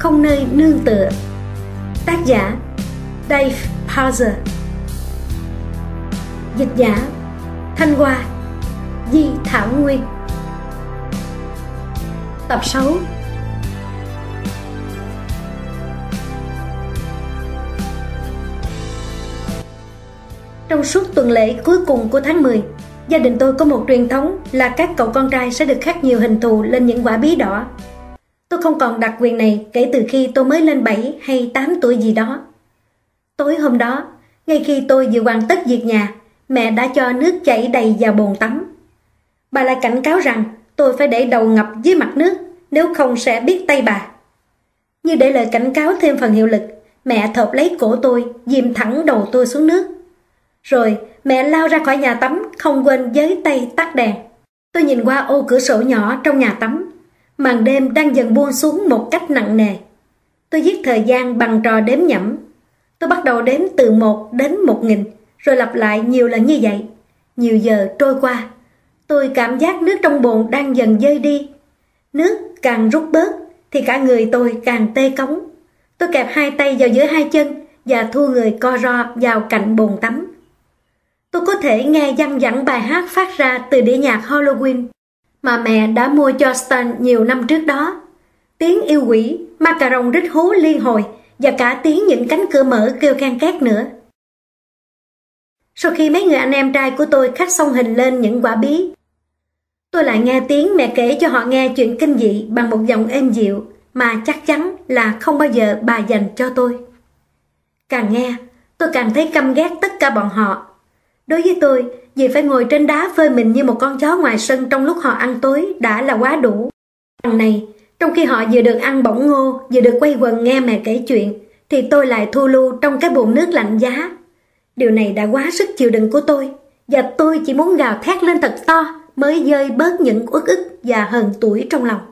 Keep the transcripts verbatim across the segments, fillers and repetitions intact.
không nơi nương tựa. Tác giả Dave Pauser. Dịch giả Thanh Hoa, Di Thảo Nguyên. Tập sáu. Trong suốt tuần lễ cuối cùng của tháng mười, gia đình tôi có một truyền thống là các cậu con trai sẽ được khắc nhiều hình thù lên những quả bí đỏ. Tôi không còn đặc quyền này kể từ khi tôi mới lên bảy hay tám tuổi gì đó. Tối hôm đó, ngay khi tôi vừa hoàn tất việc nhà, mẹ đã cho nước chảy đầy vào bồn tắm. Bà lại cảnh cáo rằng tôi phải để đầu ngập dưới mặt nước, nếu không sẽ biết tay bà. Như để lời cảnh cáo thêm phần hiệu lực, mẹ thộp lấy cổ tôi, dìm thẳng đầu tôi xuống nước. Rồi mẹ lao ra khỏi nhà tắm, không quên giới tay tắt đèn. Tôi nhìn qua ô cửa sổ nhỏ trong nhà tắm. Màn đêm đang dần buông xuống một cách nặng nề. Tôi giết thời gian bằng trò đếm nhẩm. Tôi bắt đầu đếm từ một đến một nghìn, rồi lặp lại nhiều lần như vậy. Nhiều giờ trôi qua, tôi cảm giác nước trong bồn đang dần dơi đi. Nước càng rút bớt thì cả người tôi càng tê cống. Tôi kẹp hai tay vào giữa hai chân và thu người co ro vào cạnh bồn tắm. Tôi có thể nghe văng vẳng bài hát phát ra từ đĩa nhạc Halloween mà mẹ đã mua cho Stan nhiều năm trước đó. Tiếng yêu quỷ, macaron rít hú liên hồi và cả tiếng những cánh cửa mở kêu can két nữa. Sau khi mấy người anh em trai của tôi khắc xong hình lên những quả bí, tôi lại nghe tiếng mẹ kể cho họ nghe chuyện kinh dị bằng một giọng êm dịu mà chắc chắn là không bao giờ bà dành cho tôi. Càng nghe, tôi càng thấy căm ghét tất cả bọn họ. Đối với tôi, vì phải ngồi trên đá phơi mình như một con chó ngoài sân trong lúc họ ăn tối đã là quá đủ. Đằng này, trong khi họ vừa được ăn bỏng ngô, vừa được quây quần nghe mẹ kể chuyện, thì tôi lại thu lưu trong cái bồn nước lạnh giá. Điều này đã quá sức chịu đựng của tôi, và tôi chỉ muốn gào thét lên thật to mới dơi bớt những uất ức và hờn tủi trong lòng.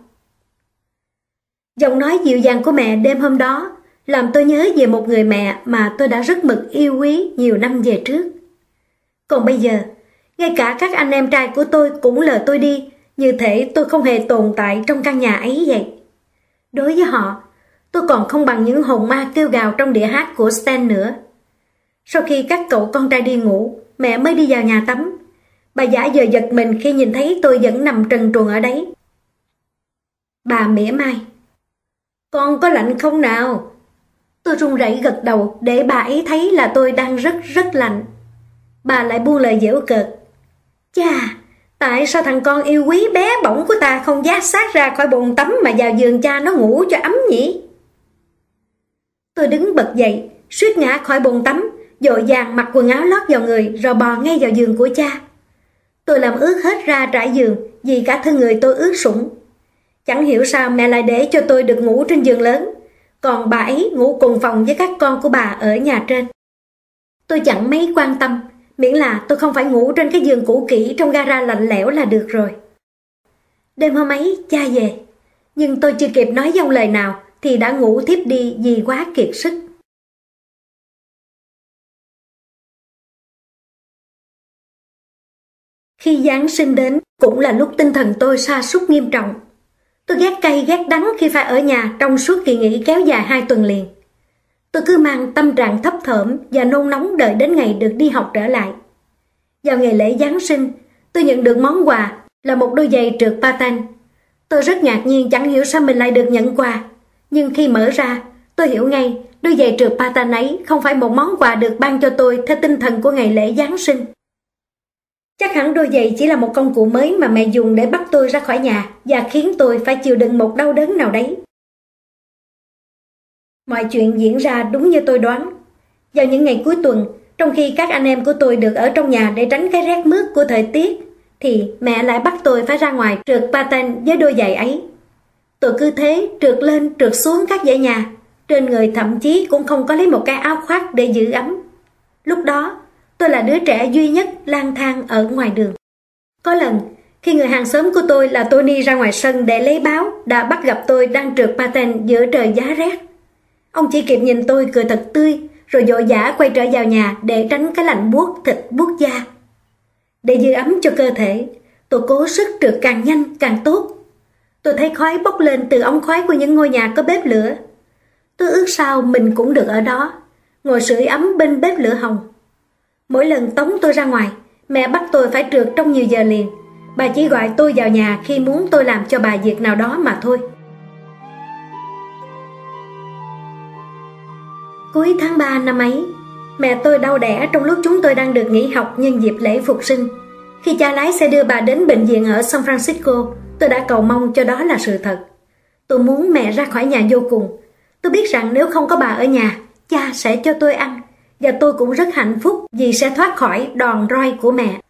Giọng nói dịu dàng của mẹ đêm hôm đó làm tôi nhớ về một người mẹ mà tôi đã rất mực yêu quý nhiều năm về trước. Còn bây giờ, ngay cả các anh em trai của tôi cũng lờ tôi đi, như thể tôi không hề tồn tại trong căn nhà ấy vậy. Đối với họ, tôi còn không bằng những hồn ma kêu gào trong đĩa hát của Stan nữa. Sau khi các cậu con trai đi ngủ, mẹ mới đi vào nhà tắm. Bà giả giờ giật mình khi nhìn thấy tôi vẫn nằm trần truồng ở đấy. Bà mỉa mai: "Con có lạnh không nào?" Tôi run rẩy gật đầu để bà ấy thấy là tôi đang rất rất lạnh. Bà lại buông lời giễu cợt: "Chà, tại sao thằng con yêu quý bé bỏng của ta không vác xác ra khỏi bồn tắm mà vào giường cha nó ngủ cho ấm nhỉ?" Tôi đứng bật dậy, suýt ngã khỏi bồn tắm, vội vàng mặc quần áo lót vào người rồi bò ngay vào giường của cha. Tôi làm ướt hết ra trải giường vì cả thân người tôi ướt sũng. Chẳng hiểu sao mẹ lại để cho tôi được ngủ trên giường lớn, còn bà ấy ngủ cùng phòng với các con của bà ở nhà trên. Tôi chẳng mấy quan tâm, miễn là tôi không phải ngủ trên cái giường cũ kỹ trong gara lạnh lẽo là được rồi. Đêm hôm ấy cha về, nhưng tôi chưa kịp nói dông lời nào thì đã ngủ thiếp đi vì quá kiệt sức. Khi Giáng sinh đến cũng là lúc tinh thần tôi sa sút nghiêm trọng. Tôi ghét cay ghét đắng khi phải ở nhà trong suốt kỳ nghỉ kéo dài hai tuần liền. Tôi cứ mang tâm trạng thấp thởm và nôn nóng đợi đến ngày được đi học trở lại. Vào ngày lễ Giáng sinh, tôi nhận được món quà là một đôi giày trượt patin. Tôi rất ngạc nhiên chẳng hiểu sao mình lại được nhận quà. Nhưng khi mở ra, tôi hiểu ngay đôi giày trượt patin ấy không phải một món quà được ban cho tôi theo tinh thần của ngày lễ Giáng sinh. Chắc hẳn đôi giày chỉ là một công cụ mới mà mẹ dùng để bắt tôi ra khỏi nhà và khiến tôi phải chịu đựng một đau đớn nào đấy. Mọi chuyện diễn ra đúng như tôi đoán. Vào những ngày cuối tuần, trong khi các anh em của tôi được ở trong nhà để tránh cái rét mướt của thời tiết, thì mẹ lại bắt tôi phải ra ngoài trượt patin với đôi giày ấy. Tôi cứ thế trượt lên trượt xuống các dãy nhà, trên người thậm chí cũng không có lấy một cái áo khoác để giữ ấm. Lúc đó, tôi là đứa trẻ duy nhất lang thang ở ngoài đường. Có lần, khi người hàng xóm của tôi là Tony ra ngoài sân để lấy báo, đã bắt gặp tôi đang trượt patin giữa trời giá rét. Ông chỉ kịp nhìn tôi cười thật tươi, rồi vội vã quay trở vào nhà để tránh cái lạnh buốt thịt buốt da. Để giữ ấm cho cơ thể, tôi cố sức trượt càng nhanh càng tốt. Tôi thấy khói bốc lên từ ống khói của những ngôi nhà có bếp lửa. Tôi ước sao mình cũng được ở đó, ngồi sưởi ấm bên bếp lửa hồng. Mỗi lần tống tôi ra ngoài, mẹ bắt tôi phải trượt trong nhiều giờ liền. Bà chỉ gọi tôi vào nhà khi muốn tôi làm cho bà việc nào đó mà thôi. Cuối tháng ba năm ấy, mẹ tôi đau đẻ trong lúc chúng tôi đang được nghỉ học nhân dịp lễ phục sinh. Khi cha lái xe đưa bà đến bệnh viện ở San Francisco, tôi đã cầu mong cho đó là sự thật. Tôi muốn mẹ ra khỏi nhà vô cùng. Tôi biết rằng nếu không có bà ở nhà, cha sẽ cho tôi ăn, và tôi cũng rất hạnh phúc vì sẽ thoát khỏi đòn roi của mẹ.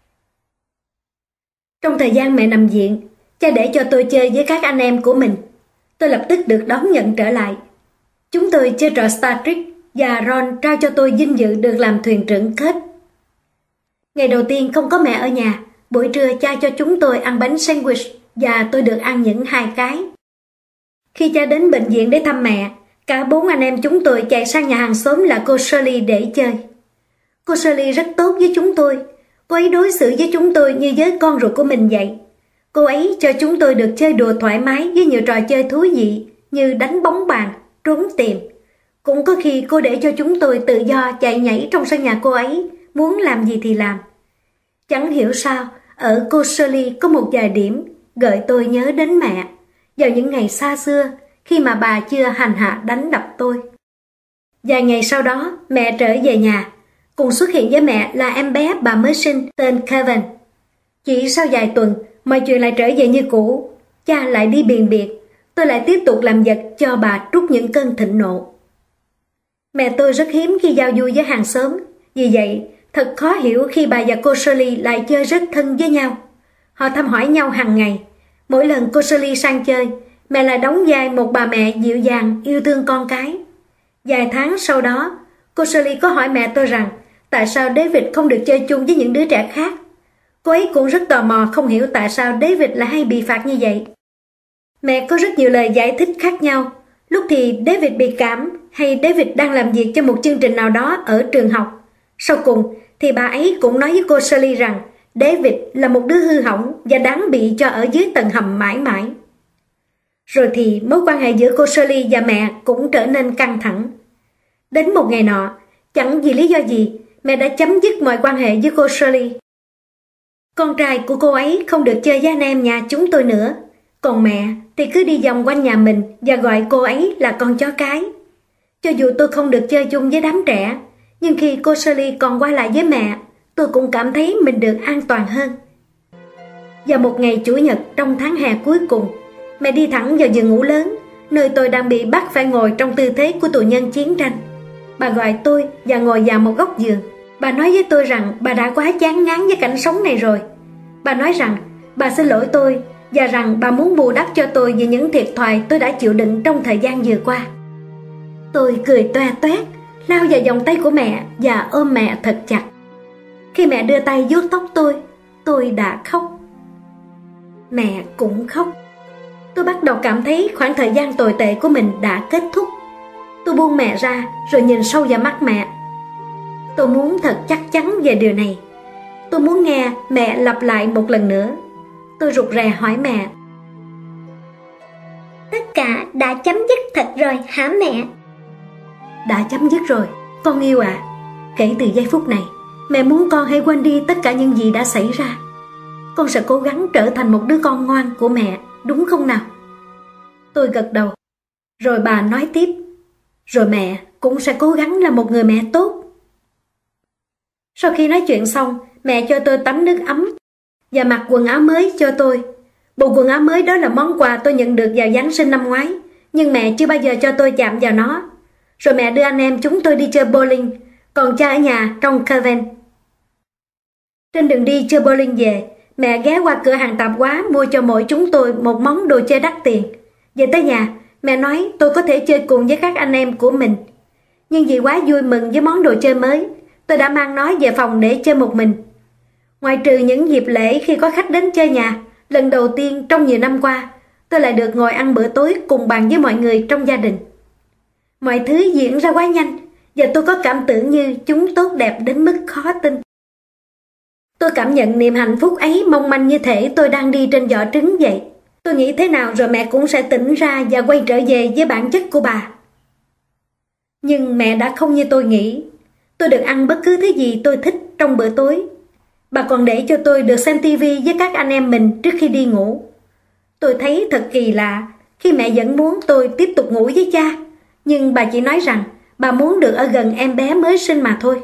Trong thời gian mẹ nằm viện, cha để cho tôi chơi với các anh em của mình. Tôi lập tức được đón nhận trở lại. Chúng tôi chơi trò Star Trek và Ron trao cho tôi vinh dự được làm thuyền trưởng kết. Ngày đầu tiên không có mẹ ở nhà, buổi trưa cha cho chúng tôi ăn bánh sandwich và tôi được ăn những hai cái. Khi cha đến bệnh viện để thăm mẹ, cả bốn anh em chúng tôi chạy sang nhà hàng xóm là cô Shirley để chơi. Cô Shirley rất tốt với chúng tôi. Cô ấy đối xử với chúng tôi như với con ruột của mình vậy. Cô ấy cho chúng tôi được chơi đùa thoải mái với nhiều trò chơi thú vị như đánh bóng bàn, trốn tìm. Cũng có khi cô để cho chúng tôi tự do chạy nhảy trong sân nhà cô ấy, muốn làm gì thì làm. Chẳng hiểu sao, ở cô Shirley có một vài điểm gợi tôi nhớ đến mẹ, vào những ngày xa xưa khi mà bà chưa hành hạ đánh đập tôi. Vài ngày sau đó, mẹ trở về nhà. Cùng xuất hiện với mẹ là em bé bà mới sinh tên Kevin. Chỉ sau vài tuần, mọi chuyện lại trở về như cũ. Cha lại đi biền biệt. Tôi lại tiếp tục làm vật cho bà trút những cơn thịnh nộ. Mẹ tôi rất hiếm khi giao du với hàng xóm. Vì vậy, thật khó hiểu khi bà và cô Shirley lại chơi rất thân với nhau. Họ thăm hỏi nhau hàng ngày. Mỗi lần cô Shirley sang chơi, mẹ lại đóng vai một bà mẹ dịu dàng, yêu thương con cái. Vài tháng sau đó, cô Shirley có hỏi mẹ tôi rằng tại sao David không được chơi chung với những đứa trẻ khác. Cô ấy cũng rất tò mò không hiểu tại sao David lại hay bị phạt như vậy. Mẹ có rất nhiều lời giải thích khác nhau. Lúc thì David bị cảm, hay David đang làm việc cho một chương trình nào đó ở trường học. Sau cùng thì bà ấy cũng nói với cô Shirley rằng David là một đứa hư hỏng và đáng bị cho ở dưới tầng hầm mãi mãi. Rồi thì mối quan hệ giữa cô Shirley và mẹ cũng trở nên căng thẳng. Đến một ngày nọ, chẳng vì lý do gì, mẹ đã chấm dứt mọi quan hệ với cô Shirley. Con trai của cô ấy không được chơi với anh em nhà chúng tôi nữa. Còn mẹ thì cứ đi vòng quanh nhà mình và gọi cô ấy là con chó cái. Cho dù tôi không được chơi chung với đám trẻ, nhưng khi cô Shirley còn quay lại với mẹ, tôi cũng cảm thấy mình được an toàn hơn. Vào một ngày Chủ nhật trong tháng hè cuối cùng, mẹ đi thẳng vào giường ngủ lớn, nơi tôi đang bị bắt phải ngồi trong tư thế của tù nhân chiến tranh. Bà gọi tôi và ngồi vào một góc giường. Bà nói với tôi rằng bà đã quá chán ngán với cảnh sống này rồi. Bà nói rằng bà xin lỗi tôi và rằng bà muốn bù đắp cho tôi về những thiệt thòi tôi đã chịu đựng trong thời gian vừa qua. Tôi cười toe toét, lao vào vòng tay của mẹ và ôm mẹ thật chặt. Khi mẹ đưa tay vuốt tóc tôi, tôi đã khóc. Mẹ cũng khóc. Tôi bắt đầu cảm thấy khoảng thời gian tồi tệ của mình đã kết thúc. Tôi buông mẹ ra rồi nhìn sâu vào mắt mẹ. Tôi muốn thật chắc chắn về điều này. Tôi muốn nghe mẹ lặp lại một lần nữa. Tôi rụt rè hỏi mẹ: Tất cả đã chấm dứt thật rồi hả mẹ? Đã chấm dứt rồi, con yêu ạ. À. Kể từ giây phút này, mẹ muốn con hãy quên đi tất cả những gì đã xảy ra. Con sẽ cố gắng trở thành một đứa con ngoan của mẹ, đúng không nào? Tôi gật đầu. Rồi bà nói tiếp: Rồi mẹ cũng sẽ cố gắng là một người mẹ tốt. Sau khi nói chuyện xong, mẹ cho tôi tắm nước ấm và mặc quần áo mới cho tôi. Bộ quần áo mới đó là món quà tôi nhận được vào Giáng sinh năm ngoái, nhưng mẹ chưa bao giờ cho tôi chạm vào nó. Rồi mẹ đưa anh em chúng tôi đi chơi bowling, còn cha ở nhà trông Kevin. Trên đường đi chơi bowling về, mẹ ghé qua cửa hàng tạp hóa mua cho mỗi chúng tôi một món đồ chơi đắt tiền. Về tới nhà, mẹ nói tôi có thể chơi cùng với các anh em của mình. Nhưng vì quá vui mừng với món đồ chơi mới, tôi đã mang nó về phòng để chơi một mình. Ngoài trừ những dịp lễ khi có khách đến chơi nhà, lần đầu tiên trong nhiều năm qua, tôi lại được ngồi ăn bữa tối cùng bàn với mọi người trong gia đình. Mọi thứ diễn ra quá nhanh, và tôi có cảm tưởng như chúng tốt đẹp đến mức khó tin. Tôi cảm nhận niềm hạnh phúc ấy mong manh như thể tôi đang đi trên giỏ trứng vậy. Tôi nghĩ thế nào rồi mẹ cũng sẽ tỉnh ra và quay trở về với bản chất của bà. Nhưng mẹ đã không như tôi nghĩ. Tôi được ăn bất cứ thứ gì tôi thích trong bữa tối. Bà còn để cho tôi được xem tivi với các anh em mình trước khi đi ngủ. Tôi thấy thật kỳ lạ khi mẹ vẫn muốn tôi tiếp tục ngủ với cha, nhưng bà chỉ nói rằng bà muốn được ở gần em bé mới sinh mà thôi.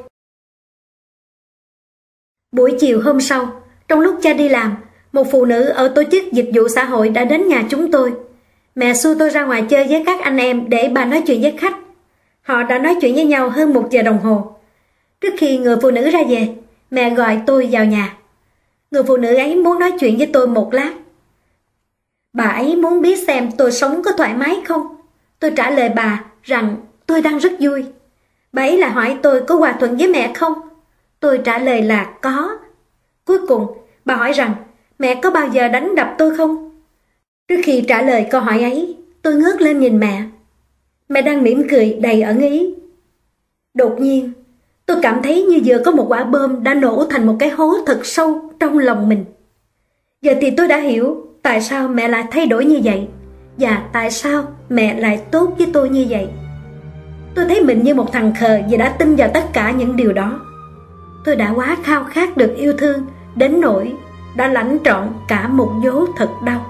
Buổi chiều hôm sau, trong lúc cha đi làm, một phụ nữ ở tổ chức dịch vụ xã hội đã đến nhà chúng tôi. Mẹ xua tôi ra ngoài chơi với các anh em để bà nói chuyện với khách. Họ đã nói chuyện với nhau hơn một giờ đồng hồ. Trước khi người phụ nữ ra về, mẹ gọi tôi vào nhà. Người phụ nữ ấy muốn nói chuyện với tôi một lát. Bà ấy muốn biết xem tôi sống có thoải mái không. Tôi trả lời bà rằng tôi đang rất vui. Bà ấy lại hỏi tôi có hòa thuận với mẹ không. Tôi trả lời là có. Cuối cùng, bà hỏi rằng mẹ có bao giờ đánh đập tôi không? Trước khi trả lời câu hỏi ấy, tôi ngước lên nhìn mẹ. Mẹ đang mỉm cười đầy ẩn ý. Đột nhiên, tôi cảm thấy như vừa có một quả bom đã nổ thành một cái hố thật sâu trong lòng mình. Giờ thì tôi đã hiểu tại sao mẹ lại thay đổi như vậy, và tại sao mẹ lại tốt với tôi như vậy. Tôi thấy mình như một thằng khờ vì đã tin vào tất cả những điều đó. Tôi đã quá khao khát được yêu thương đến nỗi đã lãnh trọn cả một vố thật đau.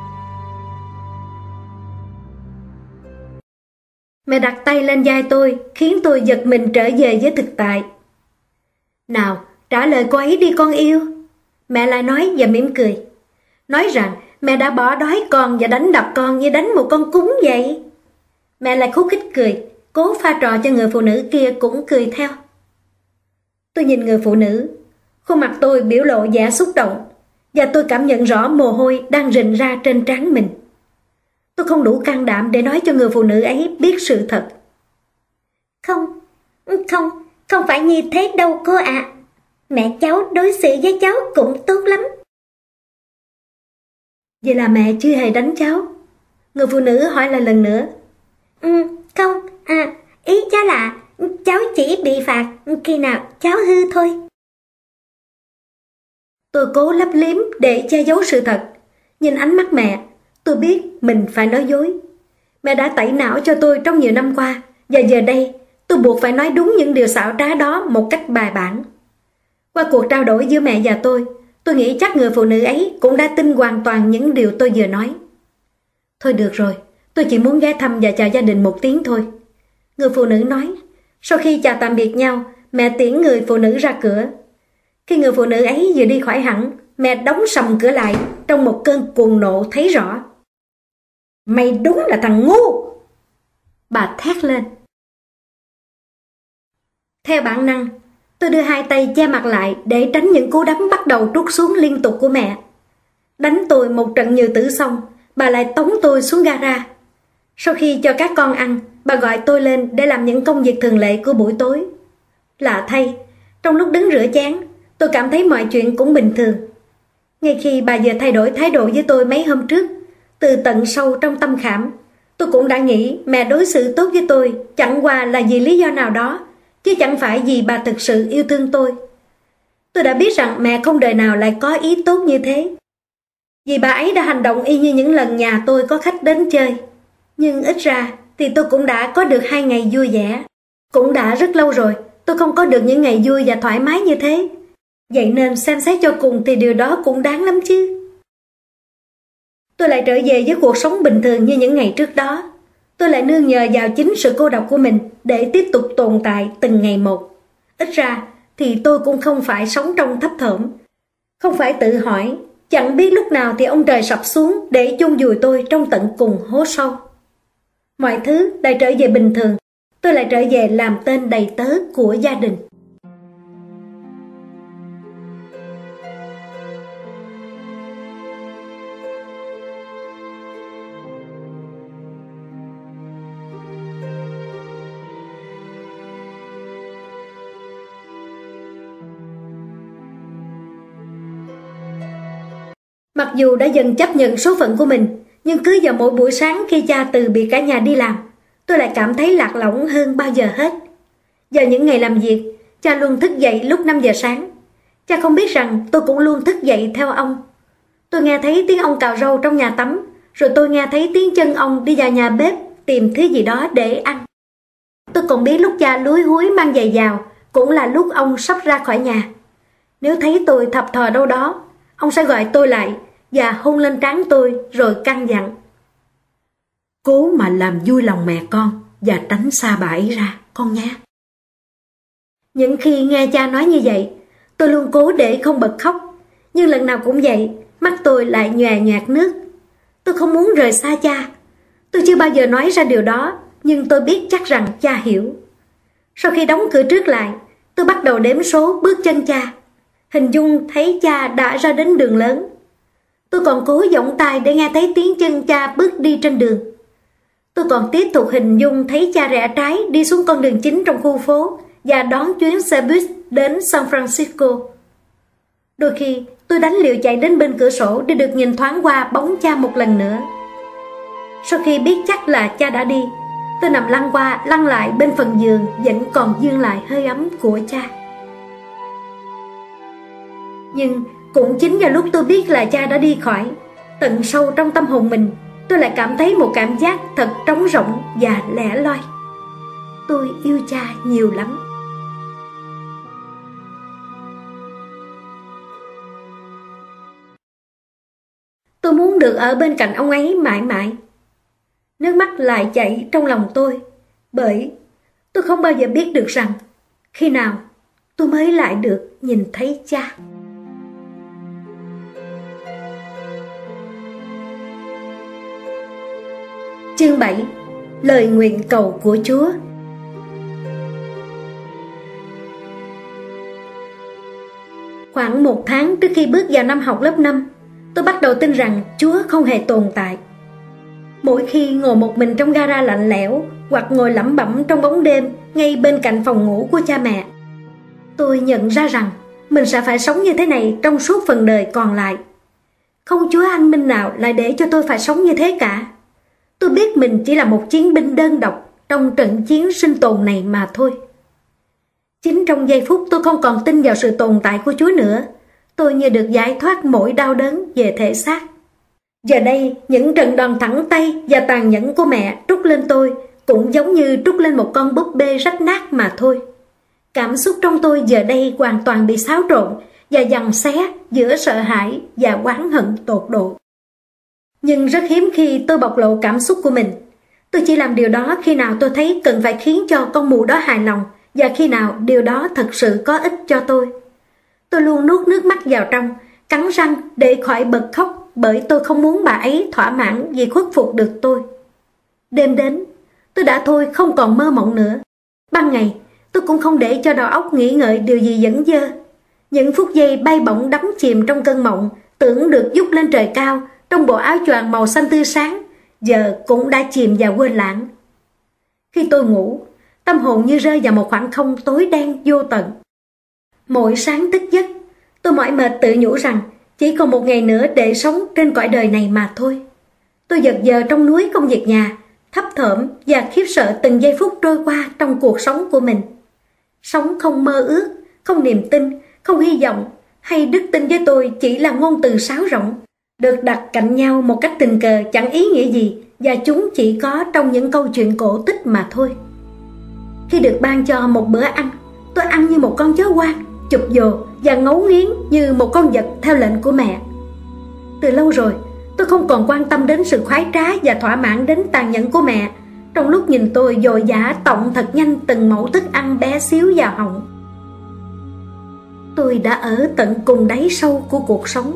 Mẹ đặt tay lên vai tôi khiến tôi giật mình trở về với thực tại. Nào, trả lời cô ấy đi con yêu. Mẹ lại nói và mỉm cười. Nói rằng mẹ đã bỏ đói con và đánh đập con như đánh một con cún vậy. Mẹ lại khúc khích cười, cố pha trò cho người phụ nữ kia cũng cười theo. Tôi nhìn người phụ nữ, khuôn mặt tôi biểu lộ vẻ xúc động, và tôi cảm nhận rõ mồ hôi đang rình ra trên trán mình. Tôi không đủ can đảm để nói cho người phụ nữ ấy biết sự thật. Không, không, không phải như thế đâu cô ạ. Mẹ cháu đối xử với cháu cũng tốt lắm. Vậy là mẹ chưa hề đánh cháu? Người phụ nữ hỏi lại lần nữa. Ừ, không, à, ý cháu là cháu chỉ bị phạt khi nào cháu hư thôi. Tôi cố lấp liếm để che giấu sự thật. Nhìn ánh mắt mẹ, tôi biết mình phải nói dối. Mẹ đã tẩy não cho tôi trong nhiều năm qua, và giờ đây tôi buộc phải nói đúng những điều xảo trá đó một cách bài bản. Qua cuộc trao đổi giữa mẹ và tôi, tôi nghĩ chắc người phụ nữ ấy cũng đã tin hoàn toàn những điều tôi vừa nói. Thôi được rồi, tôi chỉ muốn ghé thăm và chào gia đình một tiếng thôi. Người phụ nữ nói. Sau khi chào tạm biệt nhau, mẹ tiễn người phụ nữ ra cửa. Khi người phụ nữ ấy vừa đi khỏi hẳn, mẹ đóng sầm cửa lại trong một cơn cuồng nộ thấy rõ. Mày đúng là thằng ngu! Bà thét lên. Theo bản năng, tôi đưa hai tay che mặt lại để tránh những cú đấm bắt đầu trút xuống liên tục của mẹ. Đánh tôi một trận như tử xong, bà lại tống tôi xuống gara. Sau khi cho các con ăn, bà gọi tôi lên để làm những công việc thường lệ của buổi tối. Lạ thay, trong lúc đứng rửa chén, tôi cảm thấy mọi chuyện cũng bình thường. Ngay khi bà vừa thay đổi thái độ với tôi mấy hôm trước, từ tận sâu trong tâm khảm, tôi cũng đã nghĩ mẹ đối xử tốt với tôi chẳng qua là vì lý do nào đó, chứ chẳng phải vì bà thực sự yêu thương tôi. Tôi đã biết rằng mẹ không đời nào lại có ý tốt như thế, vì bà ấy đã hành động y như những lần nhà tôi có khách đến chơi. Nhưng ít ra thì tôi cũng đã có được hai ngày vui vẻ. Cũng đã rất lâu rồi tôi không có được những ngày vui và thoải mái như thế. Vậy nên xem xét cho cùng thì điều đó cũng đáng lắm chứ. Tôi lại trở về với cuộc sống bình thường như những ngày trước đó. Tôi lại nương nhờ vào chính sự cô độc của mình để tiếp tục tồn tại từng ngày một. Ít ra thì tôi cũng không phải sống trong thấp thỏm, không phải tự hỏi chẳng biết lúc nào thì ông trời sập xuống để chôn vùi tôi trong tận cùng hố sâu. Mọi thứ lại trở về bình thường. Tôi lại trở về làm tên đầy tớ của gia đình. Mặc dù đã dần chấp nhận số phận của mình, nhưng cứ vào mỗi buổi sáng khi cha từ biệt cả nhà đi làm, tôi lại cảm thấy lạc lõng hơn bao giờ hết. Vào những ngày làm việc, cha luôn thức dậy lúc năm giờ sáng. Cha không biết rằng tôi cũng luôn thức dậy theo ông. Tôi nghe thấy tiếng ông cào râu trong nhà tắm, rồi tôi nghe thấy tiếng chân ông đi vào nhà bếp tìm thứ gì đó để ăn. Tôi còn biết lúc cha lúi húi mang giày vào cũng là lúc ông sắp ra khỏi nhà. Nếu thấy tôi thập thò đâu đó, ông sẽ gọi tôi lại và hôn lên trán tôi rồi căn dặn: cố mà làm vui lòng mẹ con và tránh xa bà ấy ra, con nhé. Những khi nghe cha nói như vậy, tôi luôn cố để không bật khóc, nhưng lần nào cũng vậy, mắt tôi lại nhòe nhòe nước. Tôi không muốn rời xa cha. Tôi chưa bao giờ nói ra điều đó, nhưng tôi biết chắc rằng cha hiểu. Sau khi đóng cửa trước lại, tôi bắt đầu đếm số bước chân cha, hình dung thấy cha đã ra đến đường lớn. Tôi còn cố giọng tai để nghe thấy tiếng chân cha bước đi trên đường. Tôi còn tiếp tục hình dung thấy cha rẽ trái đi xuống con đường chính trong khu phố và đón chuyến xe buýt đến San Francisco. Đôi khi tôi đánh liều chạy đến bên cửa sổ để được nhìn thoáng qua bóng cha một lần nữa. Sau khi biết chắc là cha đã đi, tôi nằm lăn qua lăn lại bên phần giường vẫn còn vương lại hơi ấm của cha. Nhưng cũng chính vào lúc tôi biết là cha đã đi khỏi, tận sâu trong tâm hồn mình, tôi lại cảm thấy một cảm giác thật trống rỗng và lẻ loi. Tôi yêu cha nhiều lắm. Tôi muốn được ở bên cạnh ông ấy mãi mãi. Nước mắt lại chảy trong lòng tôi, bởi tôi không bao giờ biết được rằng khi nào tôi mới lại được nhìn thấy cha. Chương bảy. Lời nguyện cầu của Chúa. Khoảng một tháng trước khi bước vào năm học lớp năm, tôi bắt đầu tin rằng Chúa không hề tồn tại. Mỗi khi ngồi một mình trong gara lạnh lẽo hoặc ngồi lẩm bẩm trong bóng đêm ngay bên cạnh phòng ngủ của cha mẹ, tôi nhận ra rằng mình sẽ phải sống như thế này trong suốt phần đời còn lại. Không Chúa anh minh nào lại để cho tôi phải sống như thế cả. Tôi biết mình chỉ là một chiến binh đơn độc trong trận chiến sinh tồn này mà thôi. Chính trong giây phút tôi không còn tin vào sự tồn tại của Chúa nữa, tôi như được giải thoát mỗi đau đớn về thể xác. Giờ đây, những trận đòn thẳng tay và tàn nhẫn của mẹ trút lên tôi cũng giống như trút lên một con búp bê rách nát mà thôi. Cảm xúc trong tôi giờ đây hoàn toàn bị xáo trộn và giằng xé giữa sợ hãi và oán hận tột độ. Nhưng rất hiếm khi tôi bộc lộ cảm xúc của mình. Tôi chỉ làm điều đó khi nào tôi thấy cần phải khiến cho con mụ đó hài lòng và khi nào điều đó thật sự có ích cho tôi. Tôi luôn nuốt nước mắt vào trong, cắn răng để khỏi bật khóc, bởi tôi không muốn bà ấy thỏa mãn vì khuất phục được tôi. Đêm đến, tôi đã thôi không còn mơ mộng nữa. Ban ngày, tôi cũng không để cho đầu óc nghĩ ngợi điều gì dẫn dơ. Những phút giây bay bổng đắm chìm trong cơn mộng, tưởng được vút lên trời cao trong bộ áo choàng màu xanh tươi sáng, giờ cũng đã chìm vào quên lãng. Khi tôi ngủ, tâm hồn như rơi vào một khoảng không tối đen vô tận. Mỗi sáng thức giấc, tôi mỏi mệt tự nhủ rằng chỉ còn một ngày nữa để sống trên cõi đời này mà thôi. Tôi giật giờ trong núi công việc nhà, thấp thởm và khiếp sợ từng giây phút trôi qua trong cuộc sống của mình. Sống không mơ ước, không niềm tin, không hy vọng, hay đức tin với tôi chỉ là ngôn từ sáo rỗng, được đặt cạnh nhau một cách tình cờ chẳng ý nghĩa gì, và chúng chỉ có trong những câu chuyện cổ tích mà thôi. Khi được ban cho một bữa ăn, tôi ăn như một con chó hoang, chụp vồ và ngấu nghiến như một con vật theo lệnh của mẹ. Từ lâu rồi, tôi không còn quan tâm đến sự khoái trá và thỏa mãn đến tàn nhẫn của mẹ, trong lúc nhìn tôi dội dã tọng thật nhanh từng mẩu thức ăn bé xíu vào họng. Tôi đã ở tận cùng đáy sâu của cuộc sống.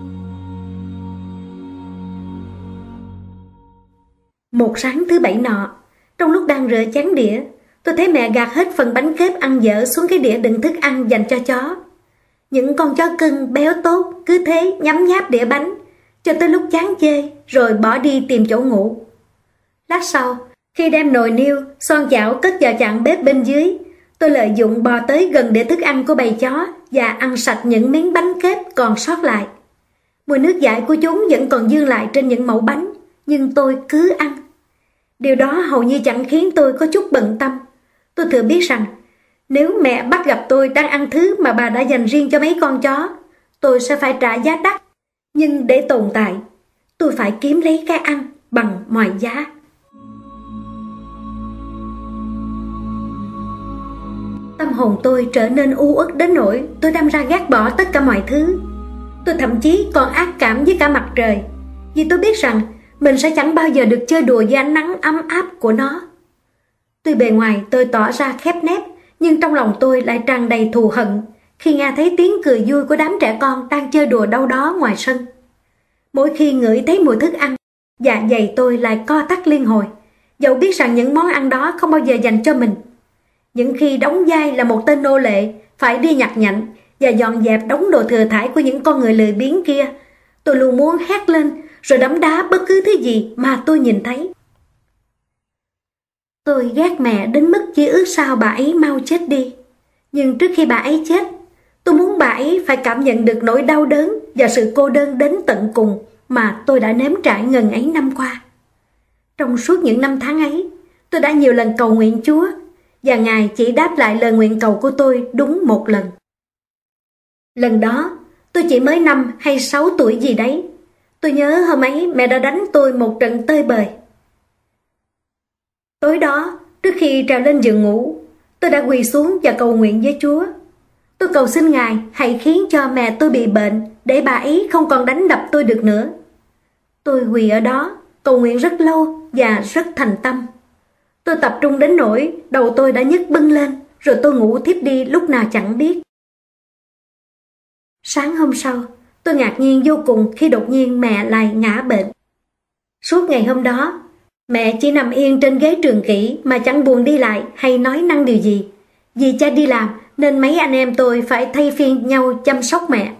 Một sáng thứ bảy nọ, trong lúc đang rửa chén đĩa, tôi thấy mẹ gạt hết phần bánh kếp ăn dở xuống cái đĩa đựng thức ăn dành cho chó. Những con chó cưng béo tốt cứ thế nhấm nháp đĩa bánh cho tới lúc chán chê rồi bỏ đi tìm chỗ ngủ. Lát sau, khi đem nồi niêu, son chảo cất vào chạn bếp bên dưới, tôi lợi dụng bò tới gần đĩa thức ăn của bầy chó và ăn sạch những miếng bánh kếp còn sót lại. Mùi nước dãi của chúng vẫn còn vương lại trên những mẩu bánh, nhưng tôi cứ ăn. Điều đó hầu như chẳng khiến tôi có chút bận tâm. Tôi thừa biết rằng nếu mẹ bắt gặp tôi đang ăn thứ mà bà đã dành riêng cho mấy con chó, tôi sẽ phải trả giá đắt. Nhưng để tồn tại, tôi phải kiếm lấy cái ăn bằng mọi giá. Tâm hồn tôi trở nên u uất đến nỗi tôi đâm ra gác bỏ tất cả mọi thứ. Tôi thậm chí còn ác cảm với cả mặt trời, vì tôi biết rằng mình sẽ chẳng bao giờ được chơi đùa với ánh nắng ấm áp của nó. Tuy bề ngoài tôi tỏ ra khép nép, nhưng trong lòng tôi lại tràn đầy thù hận khi nghe thấy tiếng cười vui của đám trẻ con đang chơi đùa đâu đó ngoài sân. Mỗi khi ngửi thấy mùi thức ăn, dạ dày tôi lại co thắt liên hồi, dẫu biết rằng những món ăn đó không bao giờ dành cho mình. Những khi đóng vai là một tên nô lệ, phải đi nhặt nhạnh và dọn dẹp đống đồ thừa thải của những con người lười biếng kia, tôi luôn muốn hét lên rồi đấm đá bất cứ thứ gì mà tôi nhìn thấy. Tôi ghét mẹ đến mức chỉ ước sao bà ấy mau chết đi. Nhưng trước khi bà ấy chết, tôi muốn bà ấy phải cảm nhận được nỗi đau đớn và sự cô đơn đến tận cùng mà tôi đã nếm trải ngần ấy năm qua. Trong suốt những năm tháng ấy, tôi đã nhiều lần cầu nguyện Chúa, và Ngài chỉ đáp lại lời nguyện cầu của tôi đúng một lần. Lần đó, tôi chỉ mới năm hay sáu tuổi gì đấy. Tôi nhớ hôm ấy mẹ đã đánh tôi một trận tơi bời. Tối đó, trước khi trèo lên giường ngủ, tôi đã quỳ xuống và cầu nguyện với Chúa. Tôi cầu xin Ngài hãy khiến cho mẹ tôi bị bệnh để bà ấy không còn đánh đập tôi được nữa. Tôi quỳ ở đó, cầu nguyện rất lâu và rất thành tâm. Tôi tập trung đến nỗi đầu tôi đã nhức bưng lên, rồi tôi ngủ thiếp đi lúc nào chẳng biết. Sáng hôm sau, tôi ngạc nhiên vô cùng khi đột nhiên mẹ lại ngã bệnh. Suốt ngày hôm đó, mẹ chỉ nằm yên trên ghế trường kỷ mà chẳng buồn đi lại hay nói năng điều gì. Vì cha đi làm nên mấy anh em tôi phải thay phiên nhau chăm sóc mẹ.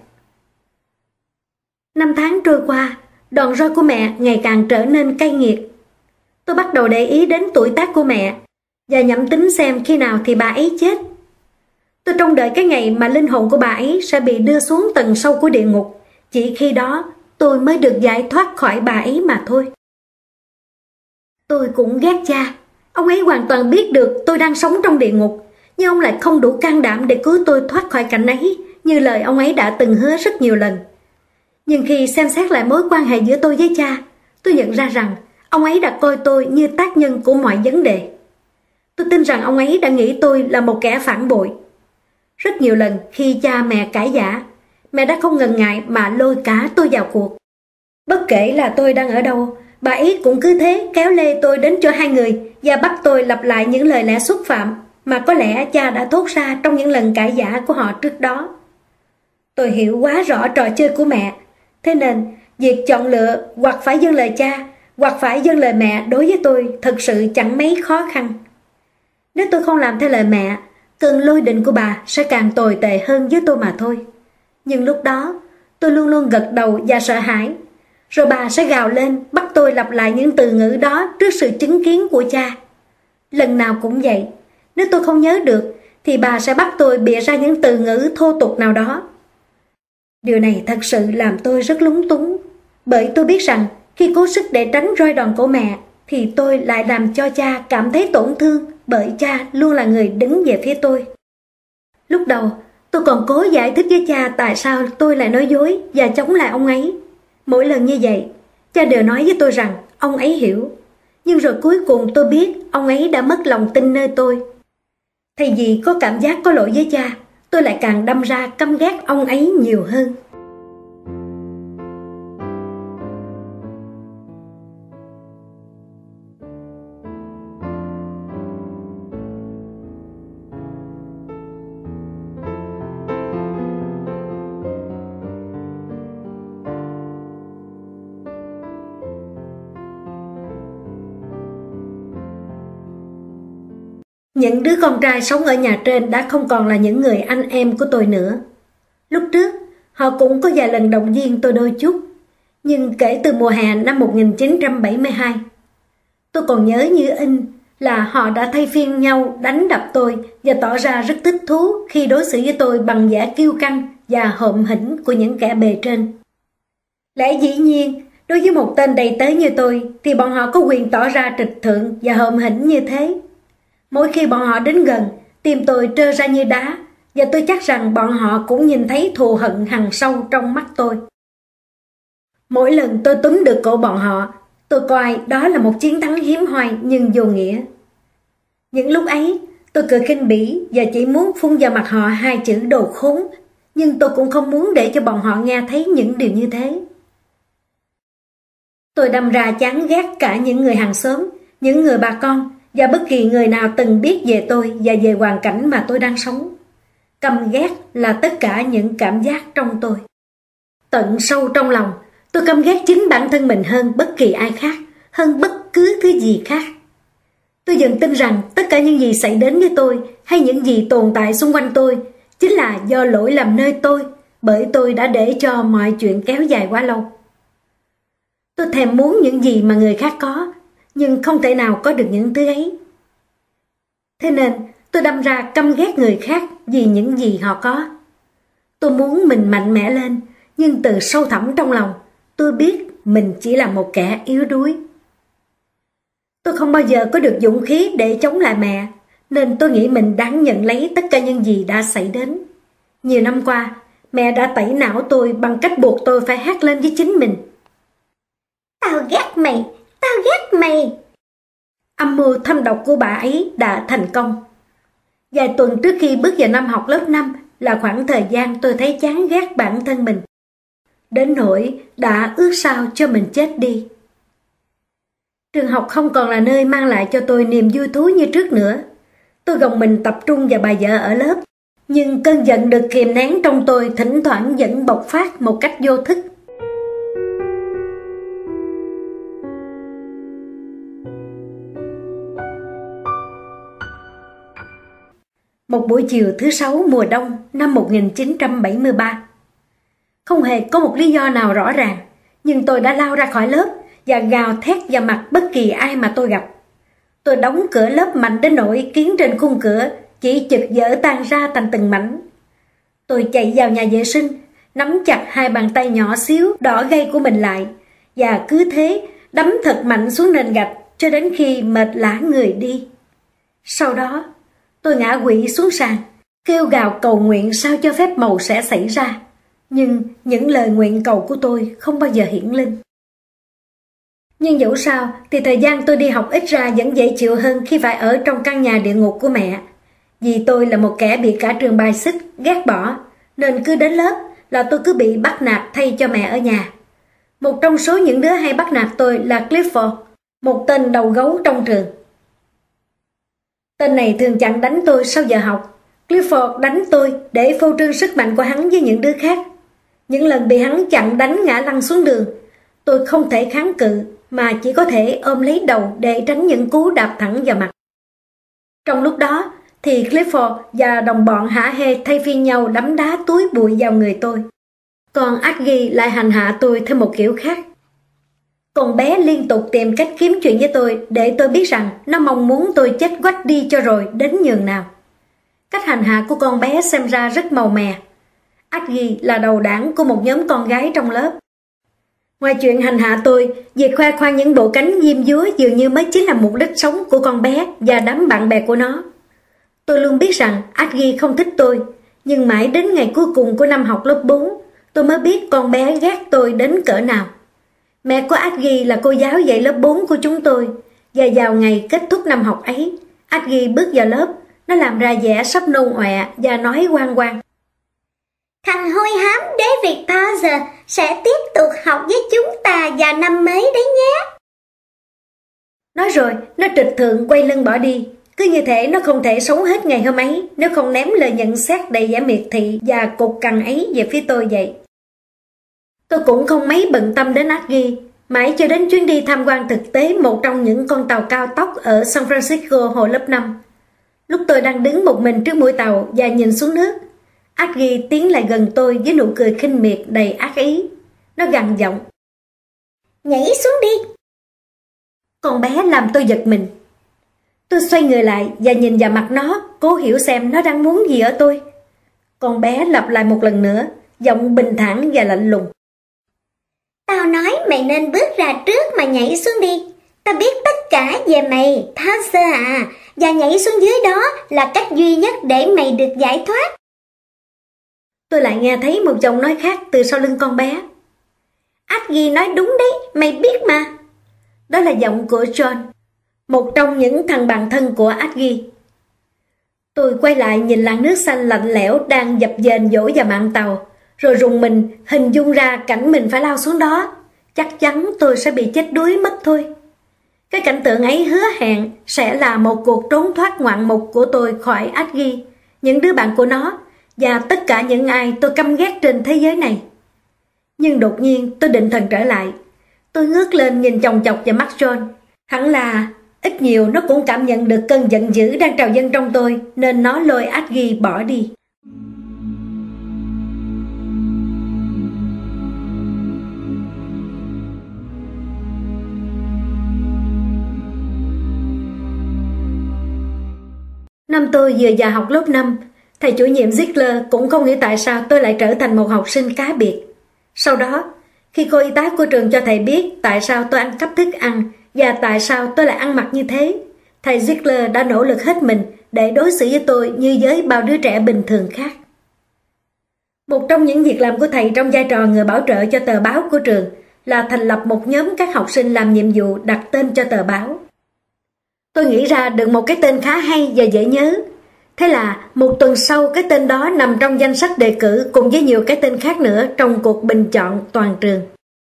Năm tháng trôi qua, đòn roi của mẹ ngày càng trở nên cay nghiệt. Tôi bắt đầu để ý đến tuổi tác của mẹ và nhẩm tính xem khi nào thì bà ấy chết. Tôi trông đợi cái ngày mà linh hồn của bà ấy sẽ bị đưa xuống tầng sâu của địa ngục. Chỉ khi đó tôi mới được giải thoát khỏi bà ấy mà thôi. Tôi cũng ghét cha. Ông ấy hoàn toàn biết được tôi đang sống trong địa ngục, nhưng ông lại không đủ can đảm để cứu tôi thoát khỏi cảnh ấy, như lời ông ấy đã từng hứa rất nhiều lần. Nhưng khi xem xét lại mối quan hệ giữa tôi với cha, tôi nhận ra rằng ông ấy đã coi tôi như tác nhân của mọi vấn đề. Tôi tin rằng ông ấy đã nghĩ tôi là một kẻ phản bội. Rất nhiều lần khi cha mẹ cãi vã, mẹ đã không ngần ngại mà lôi cả tôi vào cuộc. Bất kể là tôi đang ở đâu, bà ấy cũng cứ thế kéo lê tôi đến chỗ hai người và bắt tôi lặp lại những lời lẽ xúc phạm mà có lẽ cha đã thốt ra trong những lần cãi vã của họ trước đó. Tôi hiểu quá rõ trò chơi của mẹ, thế nên việc chọn lựa hoặc phải vâng lời cha hoặc phải vâng lời mẹ đối với tôi thật sự chẳng mấy khó khăn. Nếu tôi không làm theo lời mẹ, cơn lôi đình của bà sẽ càng tồi tệ hơn với tôi mà thôi. Nhưng lúc đó, tôi luôn luôn gật đầu và sợ hãi. Rồi bà sẽ gào lên bắt tôi lặp lại những từ ngữ đó trước sự chứng kiến của cha. Lần nào cũng vậy, nếu tôi không nhớ được thì bà sẽ bắt tôi bịa ra những từ ngữ thô tục nào đó. Điều này thật sự làm tôi rất lúng túng, bởi tôi biết rằng khi cố sức để tránh roi đòn của mẹ thì tôi lại làm cho cha cảm thấy tổn thương, bởi cha luôn là người đứng về phía tôi. Lúc đầu, tôi còn cố giải thích với cha tại sao tôi lại nói dối và chống lại ông ấy. Mỗi lần như vậy, cha đều nói với tôi rằng ông ấy hiểu. Nhưng rồi cuối cùng tôi biết ông ấy đã mất lòng tin nơi tôi. Thay vì có cảm giác có lỗi với cha, tôi lại càng đâm ra căm ghét ông ấy nhiều hơn. Những đứa con trai sống ở nhà trên đã không còn là những người anh em của tôi nữa. Lúc trước, họ cũng có vài lần động viên tôi đôi chút, nhưng kể từ mùa hè năm một nghìn chín trăm bảy mươi hai, tôi còn nhớ như in là họ đã thay phiên nhau đánh đập tôi và tỏ ra rất thích thú khi đối xử với tôi bằng vẻ kiêu căng và hợm hĩnh của những kẻ bề trên. Lẽ dĩ nhiên, đối với một tên đầy tớ như tôi thì bọn họ có quyền tỏ ra trịch thượng và hợm hĩnh như thế. Mỗi khi bọn họ đến gần, tim tôi trơ ra như đá, và tôi chắc rằng bọn họ cũng nhìn thấy thù hận hằn sâu trong mắt tôi. Mỗi lần tôi túm được cổ bọn họ, tôi coi đó là một chiến thắng hiếm hoi nhưng vô nghĩa. Những lúc ấy, Tôi cười khinh bỉ và chỉ muốn phun vào mặt họ hai chữ đồ khốn, nhưng tôi cũng không muốn để cho bọn họ nghe thấy những điều như thế. Tôi đâm ra chán ghét cả những người hàng xóm, những người bà con và bất kỳ người nào từng biết về tôi và về hoàn cảnh mà tôi đang sống. Căm ghét là tất cả những cảm giác trong tôi. Tận sâu trong lòng, tôi căm ghét chính bản thân mình hơn bất kỳ ai khác, hơn bất cứ thứ gì khác. Tôi dần tin rằng tất cả những gì xảy đến với tôi hay những gì tồn tại xung quanh tôi chính là do lỗi lầm nơi tôi, bởi tôi đã để cho mọi chuyện kéo dài quá lâu. Tôi thèm muốn những gì mà người khác có, nhưng không thể nào có được những thứ ấy. Thế nên tôi đâm ra căm ghét người khác vì những gì họ có. Tôi muốn mình mạnh mẽ lên, nhưng từ sâu thẳm trong lòng, tôi biết mình chỉ là một kẻ yếu đuối. Tôi không bao giờ có được dũng khí để chống lại mẹ, nên tôi nghĩ mình đáng nhận lấy tất cả những gì đã xảy đến. Nhiều năm qua, mẹ đã tẩy não tôi bằng cách buộc tôi phải hát lên với chính mình. Tao ghét mày, tao ghét mày. Âm mưu thâm độc của bà ấy đã thành công. Vài tuần trước khi bước vào năm học lớp năm là khoảng thời gian tôi thấy chán ghét bản thân mình, đến nỗi đã ước sao cho mình chết đi. Trường học không còn là nơi mang lại cho tôi niềm vui thú như trước nữa. Tôi gồng mình tập trung vào bài vở ở lớp, nhưng cơn giận được kìm nén trong tôi thỉnh thoảng vẫn bộc phát một cách vô thức. Một buổi chiều thứ sáu mùa đông năm một nghìn chín trăm bảy mươi ba. Không hề có một lý do nào rõ ràng, nhưng tôi đã lao ra khỏi lớp và gào thét vào mặt bất kỳ ai mà tôi gặp. Tôi đóng cửa lớp mạnh đến nỗi kiến trên khung cửa chỉ chực vỡ tan ra thành từng mảnh. Tôi chạy vào nhà vệ sinh, nắm chặt hai bàn tay nhỏ xíu đỏ gay của mình lại và cứ thế đấm thật mạnh xuống nền gạch cho đến khi mệt lả người đi. Sau đó, tôi ngã quỵ xuống sàn, kêu gào cầu nguyện sao cho phép màu sẽ xảy ra. Nhưng những lời nguyện cầu của tôi không bao giờ hiển linh. Nhưng dẫu sao thì thời gian tôi đi học ít ra vẫn dễ chịu hơn khi phải ở trong căn nhà địa ngục của mẹ. Vì tôi là một kẻ bị cả trường bài xích, ghét bỏ, nên cứ đến lớp là tôi cứ bị bắt nạt thay cho mẹ ở nhà. Một trong số những đứa hay bắt nạt tôi là Clifford, một tên đầu gấu trong trường. Tên này thường chặn đánh tôi sau giờ học. Clifford đánh tôi để phô trương sức mạnh của hắn với những đứa khác. Những lần bị hắn chặn đánh ngã lăn xuống đường, tôi không thể kháng cự mà chỉ có thể ôm lấy đầu để tránh những cú đạp thẳng vào mặt. Trong lúc đó thì Clifford và đồng bọn hả hê thay phiên nhau đấm đá túi bụi vào người tôi. Còn Aggie lại hành hạ tôi theo một kiểu khác. Con bé liên tục tìm cách kiếm chuyện với tôi để tôi biết rằng nó mong muốn tôi chết quách đi cho rồi đến nhường nào. Cách hành hạ của con bé xem ra rất màu mè. Aggie là đầu đảng của một nhóm con gái trong lớp. Ngoài chuyện hành hạ tôi, việc khoe khoang những bộ cánh diêm dúa dường như mới chính là mục đích sống của con bé và đám bạn bè của nó. Tôi luôn biết rằng Aggie không thích tôi, nhưng mãi đến ngày cuối cùng của năm học lớp bốn, tôi mới biết con bé ghét tôi đến cỡ nào. Mẹ của Aggie là cô giáo dạy lớp bốn của chúng tôi, và vào ngày kết thúc năm học ấy, Aggie bước vào lớp, nó làm ra vẻ sắp nôn ọe và nói oang oang: Thằng hôi hám David Potter sẽ tiếp tục học với chúng ta vào năm mới đấy nhé. Nói rồi, nó trịch thượng quay lưng bỏ đi. Cứ như thể nó không thể sống hết ngày hôm ấy nếu không ném lời nhận xét đầy vẻ miệt thị và cục cằn ấy về phía tôi vậy. Tôi cũng không mấy bận tâm đến Aggie, mãi cho đến chuyến đi tham quan thực tế một trong những con tàu cao tốc ở San Francisco hồi lớp năm. Lúc tôi đang đứng một mình trước mũi tàu và nhìn xuống nước, Aggie tiến lại gần tôi với nụ cười khinh miệt đầy ác ý. Nó gằn giọng: Nhảy xuống đi. Con bé làm tôi giật mình. Tôi xoay người lại và nhìn vào mặt nó, cố hiểu xem nó đang muốn gì ở tôi. Con bé lặp lại một lần nữa, giọng bình thản và lạnh lùng: Tao nói mày nên bước ra trước mà nhảy xuống đi. Tao biết tất cả về mày, Potter à, và nhảy xuống dưới đó là cách duy nhất để mày được giải thoát. Tôi lại nghe thấy một giọng nói khác từ sau lưng con bé: Aggie nói đúng đấy, mày biết mà. Đó là giọng của John, một trong những thằng bạn thân của Aggie. Tôi quay lại nhìn làn nước xanh lạnh lẽo đang dập dềnh dỗ vào mạn tàu, rồi rùng mình hình dung ra cảnh mình phải lao xuống đó. Chắc chắn tôi sẽ bị chết đuối mất thôi. Cái cảnh tượng ấy hứa hẹn sẽ là một cuộc trốn thoát ngoạn mục của tôi khỏi Asgard, những đứa bạn của nó và tất cả những ai tôi căm ghét trên thế giới này. Nhưng đột nhiên tôi định thần trở lại. Tôi ngước lên nhìn chòng chọc vào mắt John. Hẳn là ít nhiều nó cũng cảm nhận được cơn giận dữ đang trào dâng trong tôi, nên nó lôi Asgard bỏ đi. Năm tôi vừa vào học lớp năm, thầy chủ nhiệm Ziegler cũng không hiểu tại sao tôi lại trở thành một học sinh cá biệt. Sau đó, khi cô y tá của trường cho thầy biết tại sao tôi ăn cắp thức ăn và tại sao tôi lại ăn mặc như thế, thầy Ziegler đã nỗ lực hết mình để đối xử với tôi như với bao đứa trẻ bình thường khác. Một trong những việc làm của thầy trong vai trò người bảo trợ cho tờ báo của trường là thành lập một nhóm các học sinh làm nhiệm vụ đặt tên cho tờ báo. Tôi nghĩ ra được một cái tên khá hay và dễ nhớ. Thế là một tuần sau cái tên đó nằm trong danh sách đề cử cùng với nhiều cái tên khác nữa trong cuộc bình chọn toàn trường.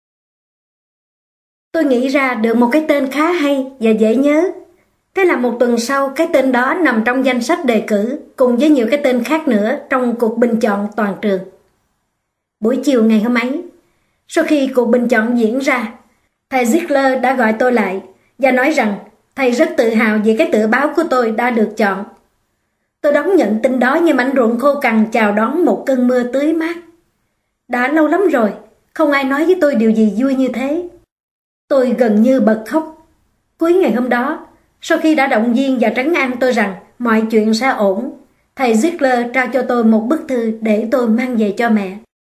Tôi nghĩ ra được một cái tên khá hay và dễ nhớ. Thế là một tuần sau cái tên đó nằm trong danh sách đề cử cùng với nhiều cái tên khác nữa trong cuộc bình chọn toàn trường. Buổi chiều ngày hôm ấy, sau khi cuộc bình chọn diễn ra, thầy Ziegler đã gọi tôi lại và nói rằng thầy rất tự hào về cái tựa báo của tôi đã được chọn. Tôi đón nhận tin đó như mảnh ruộng khô cằn chào đón một cơn mưa tưới mát. Đã lâu lắm rồi, không ai nói với tôi điều gì vui như thế. Tôi gần như bật khóc. Cuối ngày hôm đó, sau khi đã động viên và trấn an tôi rằng mọi chuyện sẽ ổn, thầy Ziegler trao cho tôi một bức thư để tôi mang về cho mẹ.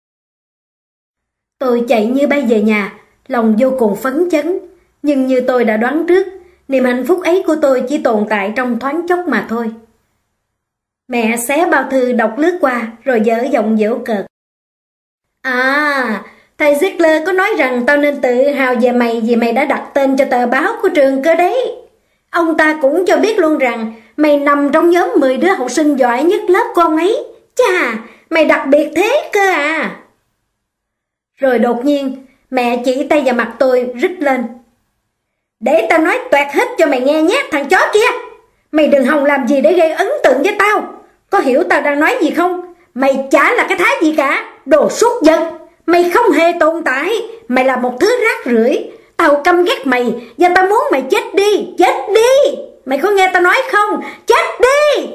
Tôi chạy như bay về nhà, lòng vô cùng phấn chấn, nhưng như tôi đã đoán trước, niềm hạnh phúc ấy của tôi chỉ tồn tại trong thoáng chốc mà thôi. Mẹ xé bao thư đọc lướt qua rồi dở giọng giễu cợt. À, thầy Ziegler có nói rằng tao nên tự hào về mày vì mày đã đặt tên cho tờ báo của trường cơ đấy. Ông ta cũng cho biết luôn rằng mày nằm trong nhóm mười đứa học sinh giỏi nhất lớp của ông ấy. Chà, mày đặc biệt thế cơ à. Rồi đột nhiên, mẹ chỉ tay vào mặt tôi rít lên. Để tao nói toẹt hết cho mày nghe nhé thằng chó kia. Mày đừng hòng làm gì để gây ấn tượng với tao. Có hiểu tao đang nói gì không? Mày chả là cái thá gì cả. Đồ súc vật. Mày không hề tồn tại. Mày là một thứ rác rưởi. Tao căm ghét mày và tao muốn mày chết đi. Chết đi. Mày có nghe tao nói không? Chết đi.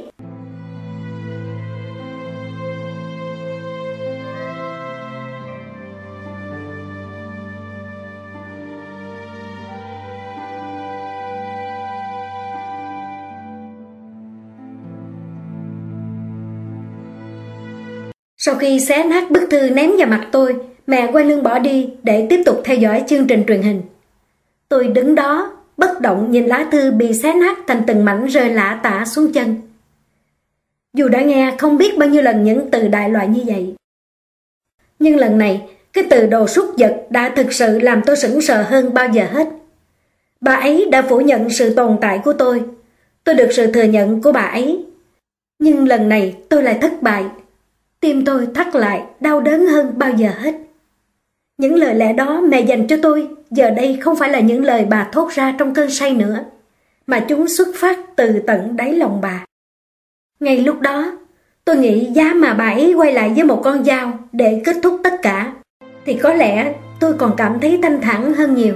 Sau khi xé nát bức thư ném vào mặt tôi, mẹ quay lưng bỏ đi để tiếp tục theo dõi chương trình truyền hình. Tôi đứng đó, bất động nhìn lá thư bị xé nát thành từng mảnh rơi lả tả xuống chân. Dù đã nghe không biết bao nhiêu lần những từ đại loại như vậy, nhưng lần này, cái từ đồ súc vật đã thực sự làm tôi sững sờ hơn bao giờ hết. Bà ấy đã phủ nhận sự tồn tại của tôi. Tôi được sự thừa nhận của bà ấy. Nhưng lần này tôi lại thất bại. Tim tôi thắt lại, đau đớn hơn bao giờ hết. Những lời lẽ đó mẹ dành cho tôi giờ đây không phải là những lời bà thốt ra trong cơn say nữa, mà chúng xuất phát từ tận đáy lòng bà. Ngay lúc đó, tôi nghĩ giá mà bà ấy quay lại với một con dao để kết thúc tất cả, thì có lẽ tôi còn cảm thấy thanh thản hơn nhiều.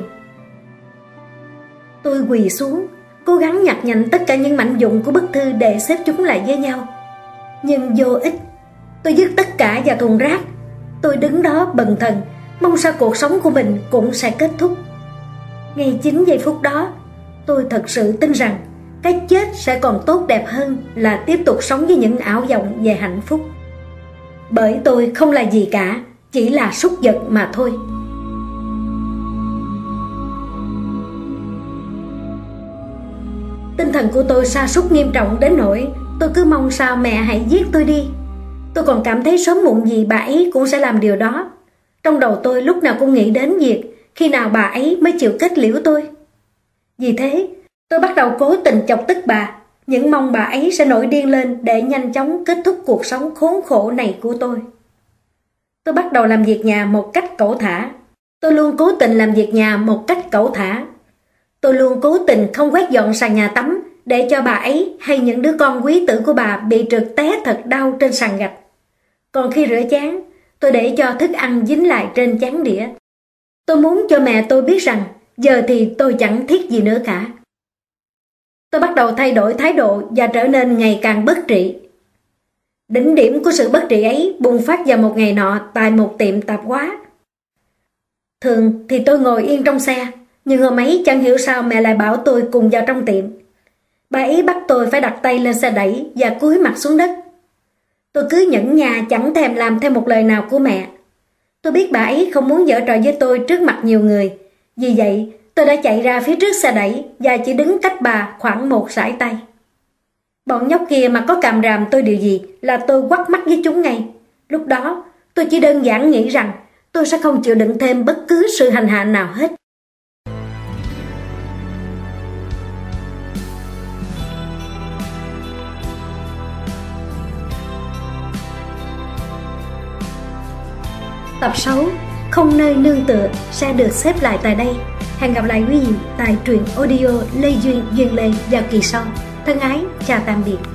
Tôi quỳ xuống, cố gắng nhặt nhạnh tất cả những mảnh vụn của bức thư để xếp chúng lại với nhau. Nhưng vô ích. Tôi dứt tất cả vào thùng rác. Tôi đứng đó bần thần, mong sao cuộc sống của mình cũng sẽ kết thúc. Ngay chính giây phút đó, tôi thật sự tin rằng cái chết sẽ còn tốt đẹp hơn là tiếp tục sống với những ảo vọng về hạnh phúc. Bởi tôi không là gì cả, chỉ là súc vật mà thôi. Tinh thần của tôi sa sút nghiêm trọng đến nỗi tôi cứ mong sao mẹ hãy giết tôi đi. Tôi còn cảm thấy sớm muộn gì bà ấy cũng sẽ làm điều đó. Trong đầu tôi lúc nào cũng nghĩ đến việc khi nào bà ấy mới chịu kết liễu tôi. Vì thế, tôi bắt đầu cố tình chọc tức bà. những mong bà ấy sẽ nổi điên lên để nhanh chóng kết thúc cuộc sống khốn khổ này của tôi. Tôi bắt đầu làm việc nhà một cách cẩu thả. Tôi luôn cố tình làm việc nhà một cách cẩu thả. Tôi luôn cố tình không quét dọn sàn nhà tắm để cho bà ấy hay những đứa con quý tử của bà bị trượt té thật đau trên sàn gạch. Còn khi rửa chén, tôi để cho thức ăn dính lại trên chén đĩa. Tôi muốn cho mẹ tôi biết rằng giờ thì tôi chẳng thiết gì nữa cả. Tôi bắt đầu thay đổi thái độ và trở nên ngày càng bất trị. Đỉnh điểm của sự bất trị ấy bùng phát vào một ngày nọ tại một tiệm tạp hóa. Thường thì tôi ngồi yên trong xe, nhưng hôm ấy chẳng hiểu sao mẹ lại bảo tôi cùng vào trong tiệm. Bà ấy bắt tôi phải đặt tay lên xe đẩy và cúi mặt xuống đất. Tôi cứ nhẫn nhà chẳng thèm làm theo một lời nào của mẹ. Tôi biết bà ấy không muốn giở trò với tôi trước mặt nhiều người. Vì vậy, tôi đã chạy ra phía trước xe đẩy và chỉ đứng cách bà khoảng một sải tay. Bọn nhóc kia mà có càm ràm tôi điều gì là tôi quắt mắt với chúng ngay. Lúc đó, tôi chỉ đơn giản nghĩ rằng tôi sẽ không chịu đựng thêm bất cứ sự hành hạ nào hết. Tập sáu Không nơi nương tựa sẽ được xếp lại tại đây. Hẹn gặp lại quý vị tại truyện audio Lê Duyên Duyên Lê vào kỳ sau. Thân ái, chào tạm biệt.